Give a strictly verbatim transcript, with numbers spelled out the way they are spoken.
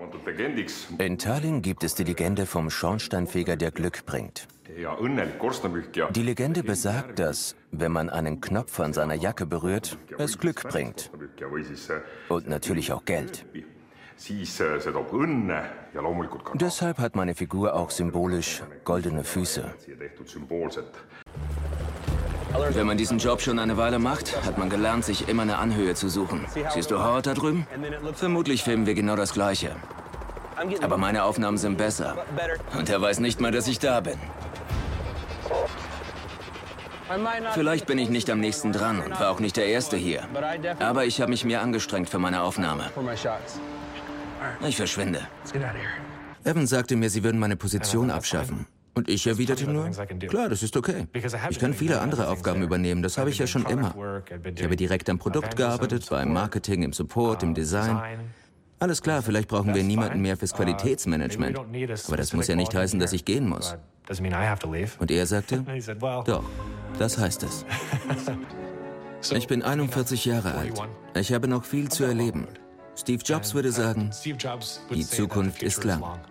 In Tallinn gibt es die Legende vom Schornsteinfeger, der Glück bringt. Die Legende besagt, dass, wenn man einen Knopf an seiner Jacke berührt, es Glück bringt. Und natürlich auch Geld. Deshalb hat meine Figur auch symbolisch goldene Füße. Wenn man diesen Job schon eine Weile macht, hat man gelernt, sich immer eine Anhöhe zu suchen. Siehst du Howard da drüben? Vermutlich filmen wir genau das Gleiche. Aber meine Aufnahmen sind besser. Und er weiß nicht mal, dass ich da bin. Vielleicht bin ich nicht am nächsten dran und war auch nicht der Erste hier. Aber ich habe mich mehr angestrengt für meine Aufnahme. Ich verschwinde. Evan sagte mir, sie würden meine Position abschaffen. Und ich erwiderte nur, klar, das ist okay. Ich kann viele andere Aufgaben übernehmen, das habe ich ja schon immer. Ich habe direkt am Produkt gearbeitet, beim Marketing, im Support, im Design. Alles klar, vielleicht brauchen wir niemanden mehr fürs Qualitätsmanagement. Aber das muss ja nicht heißen, dass ich gehen muss. Und er sagte, doch, das heißt es. Ich bin einundvierzig Jahre alt. Ich habe noch viel zu erleben. Steve Jobs würde sagen, die Zukunft ist lang.